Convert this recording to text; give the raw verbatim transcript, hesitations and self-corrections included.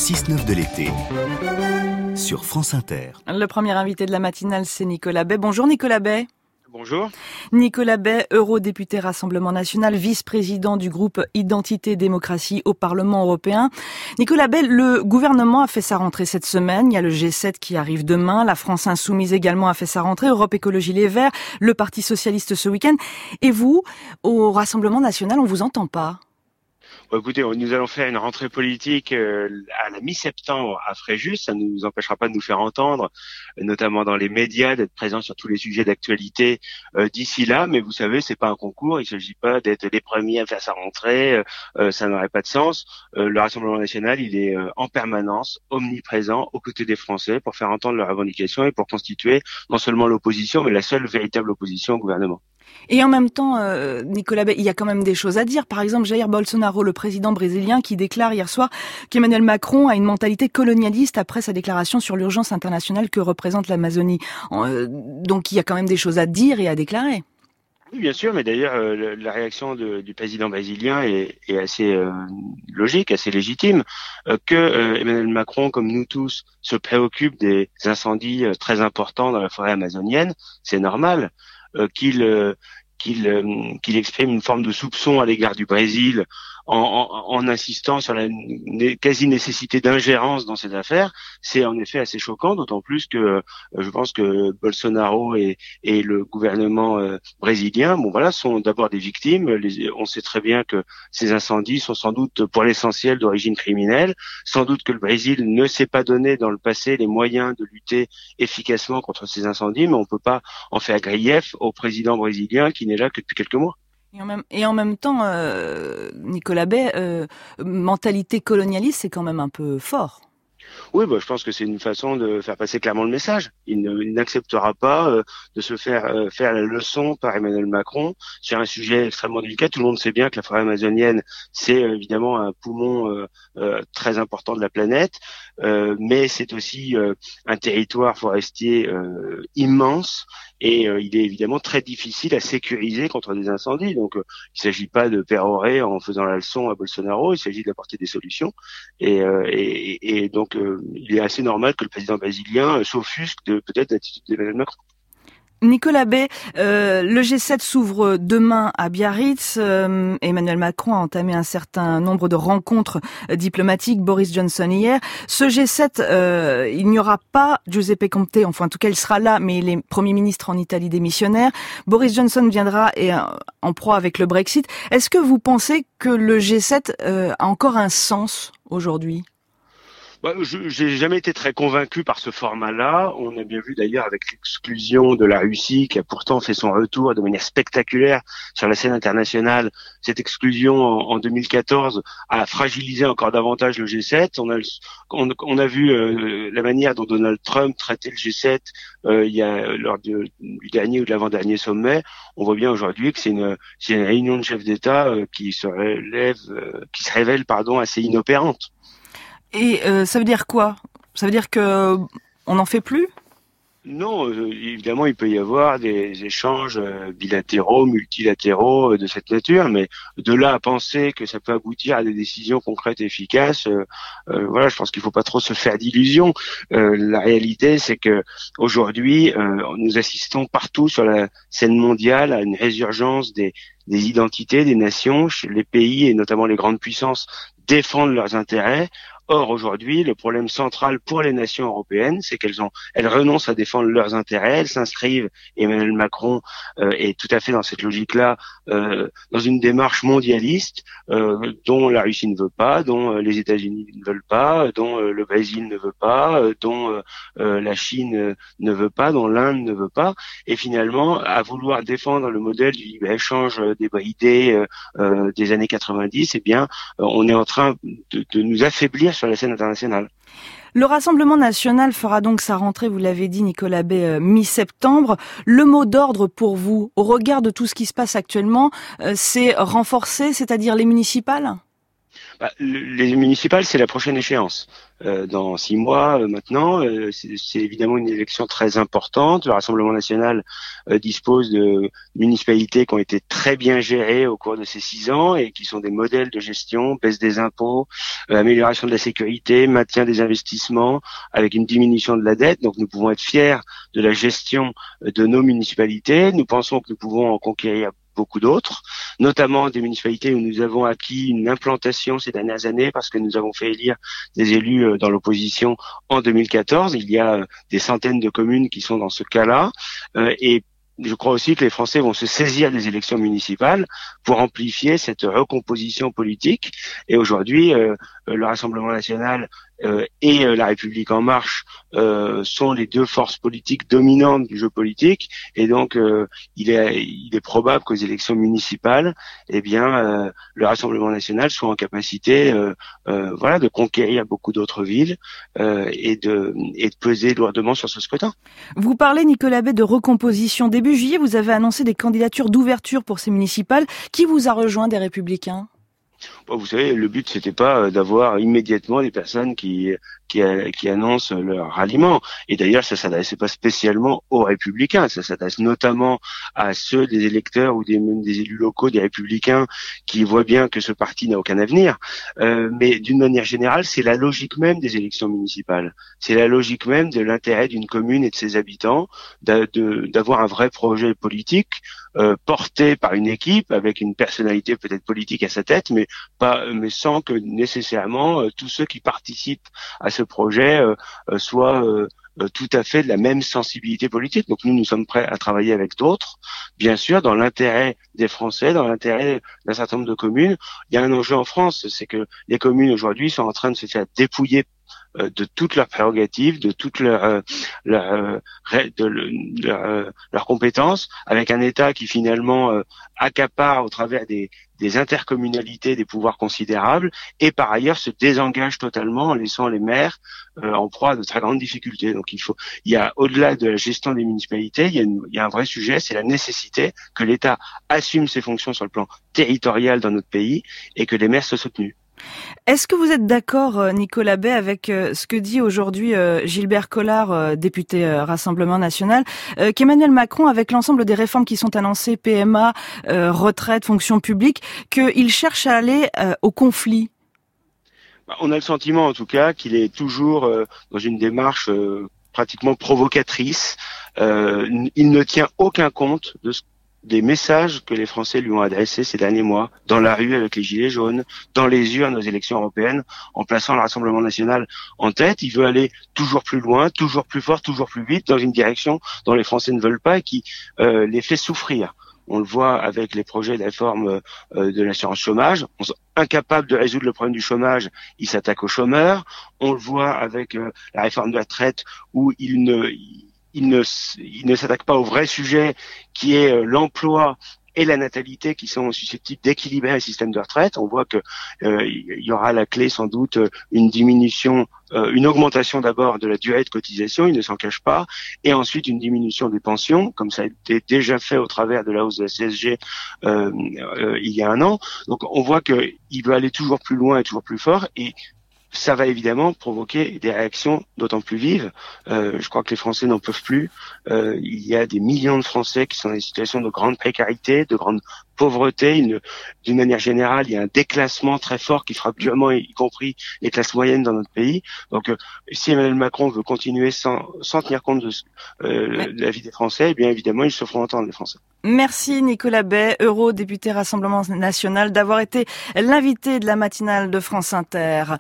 six neuf de l'été sur France Inter. Le premier invité de la matinale, c'est Nicolas Bay. Bonjour Nicolas Bay. Bonjour. Nicolas Bay, eurodéputé Rassemblement National, vice-président du groupe Identité Démocratie au Parlement européen. Nicolas Bay, le gouvernement a fait sa rentrée cette semaine. Il y a le G sept qui arrive demain. La France Insoumise également a fait sa rentrée. Europe Écologie Les Verts, le Parti Socialiste ce week-end. Et vous, au Rassemblement National, on vous entend pas? Bon, écoutez, nous allons faire une rentrée politique euh, à la mi-septembre à Fréjus. Ça ne nous empêchera pas de nous faire entendre, notamment dans les médias, d'être présents sur tous les sujets d'actualité euh, d'ici là. Mais vous savez, c'est pas un concours. Il ne s'agit pas d'être les premiers à faire sa rentrée. Euh, ça n'aurait pas de sens. Euh, le Rassemblement National, il est euh, en permanence, omniprésent, aux côtés des Français pour faire entendre leurs revendications et pour constituer non seulement l'opposition, mais la seule véritable opposition au gouvernement. Et en même temps, euh, Nicolas Bay, il y a quand même des choses à dire. Par exemple, Jair Bolsonaro, le président brésilien, qui déclare hier soir qu'Emmanuel Macron a une mentalité colonialiste après sa déclaration sur l'urgence internationale que représente l'Amazonie. Euh, donc il y a quand même des choses à dire et à déclarer. Oui, bien sûr, mais d'ailleurs, euh, la réaction de, du président brésilien est, est assez euh, logique, assez légitime. Euh, que euh, Emmanuel Macron, comme nous tous, se préoccupe des incendies euh, très importants dans la forêt amazonienne, c'est normal. Euh, qu'il euh, qu'il euh, qu'il exprime une forme de soupçon à l'égard du Brésil en, en, en insistant sur la quasi-nécessité d'ingérence dans cette affaire, c'est en effet assez choquant, d'autant plus que euh, je pense que Bolsonaro et, et le gouvernement euh, brésilien, bon voilà, sont d'abord des victimes. Les, on sait très bien que ces incendies sont sans doute pour l'essentiel d'origine criminelle, sans doute que le Brésil ne s'est pas donné dans le passé les moyens de lutter efficacement contre ces incendies, mais on ne peut pas en faire grief au président brésilien qui n'est là que depuis quelques mois. Et en même, et en même temps, euh, Nicolas Bay, euh, mentalité colonialiste, c'est quand même un peu fort. Oui, bah, je pense que c'est une façon de faire passer clairement le message. Il, ne, il n'acceptera pas euh, de se faire euh, faire la leçon par Emmanuel Macron sur un sujet extrêmement délicat. Tout le monde sait bien que la forêt amazonienne, c'est euh, évidemment un poumon euh, euh, très important de la planète, euh, mais c'est aussi euh, un territoire forestier euh, immense. Et euh, il est évidemment très difficile à sécuriser contre des incendies. Donc, euh, il ne s'agit pas de pérorer en faisant la leçon à Bolsonaro, il s'agit d'apporter des solutions. Et, euh, et, et donc, euh, il est assez normal que le président brésilien euh, s'offusque de peut-être l'attitude d'Emmanuel Macron. Nicolas Bay, euh, le G sept s'ouvre demain à Biarritz. Euh, Emmanuel Macron a entamé un certain nombre de rencontres diplomatiques. Boris Johnson hier. Ce G sept, euh, il n'y aura pas Giuseppe Conte, enfin en tout cas il sera là, mais il est Premier ministre en Italie démissionnaire. Boris Johnson viendra et, euh, en proie avec le Brexit. Est-ce que vous pensez que le G sept euh, a encore un sens aujourd'hui ? Bah, je j'ai jamais été très convaincu par ce format-là. On a bien vu d'ailleurs avec l'exclusion de la Russie qui a pourtant fait son retour de manière spectaculaire sur la scène internationale. Cette exclusion en, en deux mille quatorze a fragilisé encore davantage le G sept. On a, on, on a vu euh, la manière dont Donald Trump traitait le G sept euh, il y a lors de, du dernier ou de l'avant-dernier sommet. On voit bien aujourd'hui que c'est une, c'est une réunion de chefs d'État euh, qui se relève, euh, qui se révèle pardon assez inopérante. Et euh, ça veut dire quoi ? Ça veut dire que on n'en fait plus ? Non, euh, évidemment, il peut y avoir des échanges euh, bilatéraux, multilatéraux euh, de cette nature, mais de là à penser que ça peut aboutir à des décisions concrètes et efficaces, euh, euh, voilà, je pense qu'il faut pas trop se faire d'illusions. Euh, la réalité, c'est que aujourd'hui, euh, nous assistons partout sur la scène mondiale à une résurgence des, des identités, des nations. Les pays et notamment les grandes puissances défendent leurs intérêts. Or, aujourd'hui, le problème central pour les nations européennes, c'est qu'elles ont, elles renoncent à défendre leurs intérêts, elles s'inscrivent, Emmanuel Macron euh, est tout à fait dans cette logique-là, euh, dans une démarche mondialiste euh, dont la Russie ne veut pas, dont euh, les États-Unis ne veulent pas, dont euh, le Brésil ne veut pas, euh, dont euh, euh, la Chine euh, ne veut pas, dont l'Inde ne veut pas. Et finalement, à vouloir défendre le modèle du libre-échange débridé euh, euh, des années quatre-vingt-dix, eh bien, euh, on est en train de, de nous affaiblir sur la scène internationale. Le Rassemblement National fera donc sa rentrée, vous l'avez dit Nicolas Bay, euh, mi-septembre. Le mot d'ordre pour vous, au regard de tout ce qui se passe actuellement, euh, c'est renforcer, c'est-à-dire les municipales ? Bah, les municipales, c'est la prochaine échéance. Euh, dans six mois euh, maintenant, euh, c'est, c'est évidemment une élection très importante. Le Rassemblement national euh, dispose de municipalités qui ont été très bien gérées au cours de ces six ans et qui sont des modèles de gestion, baisse des impôts, euh, amélioration de la sécurité, maintien des investissements, avec une diminution de la dette. Donc nous pouvons être fiers de la gestion de nos municipalités. Nous pensons que nous pouvons en conquérir beaucoup d'autres, notamment des municipalités où nous avons acquis une implantation ces dernières années parce que nous avons fait élire des élus dans l'opposition en deux mille quatorze. Il y a des centaines de communes qui sont dans ce cas-là euh, et je crois aussi que les Français vont se saisir des élections municipales pour amplifier cette recomposition politique. Et aujourd'hui, euh, le Rassemblement national euh, et euh, la République en marche euh, sont les deux forces politiques dominantes du jeu politique. Et donc, euh, il est, il est probable qu'aux élections municipales, eh bien, euh, le Rassemblement national soit en capacité, euh, euh, voilà, de conquérir beaucoup d'autres villes euh, et de et de peser lourdement sur ce scrutin. Vous parlez, Nicolas Bay, de recomposition. Début juillet, vous avez annoncé des candidatures d'ouverture pour ces municipales. Qui vous a rejoint des Républicains ? Bon, vous savez, le but c'était pas d'avoir immédiatement des personnes qui qui, qui annoncent leur ralliement. Et d'ailleurs, ça s'adressait pas spécialement aux Républicains. Ça s'adresse notamment à ceux des électeurs ou des même des élus locaux des Républicains qui voient bien que ce parti n'a aucun avenir. Euh, mais d'une manière générale, c'est la logique même des élections municipales. C'est la logique même de l'intérêt d'une commune et de ses habitants de, de, d'avoir un vrai projet politique euh, porté par une équipe avec une personnalité peut-être politique à sa tête, mais pas, mais sans que nécessairement euh, tous ceux qui participent à ce projet euh, euh, soient euh, euh, tout à fait de la même sensibilité politique. Donc nous, nous sommes prêts à travailler avec d'autres, bien sûr, dans l'intérêt des Français, dans l'intérêt d'un certain nombre de communes. Il y a un enjeu en France, c'est que les communes aujourd'hui sont en train de se faire dépouiller de toutes leurs prérogatives, de toutes leurs euh, leur, euh, de leur, euh, leurs compétences, avec un État qui finalement euh, accapare au travers des, des intercommunalités des pouvoirs considérables et par ailleurs se désengage totalement en laissant les maires euh, en proie à de très grandes difficultés. Donc il faut, il y a au-delà de la gestion des municipalités, il y a, une, il y a un vrai sujet, c'est la nécessité que l'État assume ses fonctions sur le plan territorial dans notre pays et que les maires soient soutenus. Est-ce que vous êtes d'accord, Nicolas Bay, avec ce que dit aujourd'hui Gilbert Collard, député Rassemblement national, qu'Emmanuel Macron, avec l'ensemble des réformes qui sont annoncées, P M A, retraite, fonction publique, qu'il cherche à aller au conflit ? On a le sentiment, en tout cas, qu'il est toujours dans une démarche pratiquement provocatrice. Il ne tient aucun compte de ce des messages que les Français lui ont adressés ces derniers mois, dans la rue avec les gilets jaunes, dans les urnes aux élections européennes, en plaçant le Rassemblement national en tête. Il veut aller toujours plus loin, toujours plus fort, toujours plus vite, dans une direction dont les Français ne veulent pas et qui euh, les fait souffrir. On le voit avec les projets de réforme euh, de l'assurance chômage. On est incapable de résoudre le problème du chômage, il s'attaque aux chômeurs. On le voit avec euh, la réforme de la retraite où il ne... Il, Il ne, il ne s'attaque pas au vrai sujet qui est euh, l'emploi et la natalité qui sont susceptibles d'équilibrer le système de retraite. On voit que euh, il y aura à la clé sans doute une diminution, euh, une augmentation d'abord de la durée de cotisation, il ne s'en cache pas, et ensuite une diminution des pensions, comme ça a été déjà fait au travers de la hausse de la C S G euh, euh, il y a un an. Donc on voit qu'il veut aller toujours plus loin et toujours plus fort, et ça va évidemment provoquer des réactions d'autant plus vives. Euh, je crois que les Français n'en peuvent plus. Euh, il y a des millions de Français qui sont dans des situations de grande précarité, de grande pauvreté. Une, d'une manière générale, il y a un déclassement très fort qui frappe durement, y compris les classes moyennes dans notre pays. Donc, euh, si Emmanuel Macron veut continuer sans, sans tenir compte de, euh, de la vie des Français, eh bien évidemment, ils se feront entendre, les Français. Merci Nicolas Bay, eurodéputé Rassemblement national, d'avoir été l'invité de la matinale de France Inter.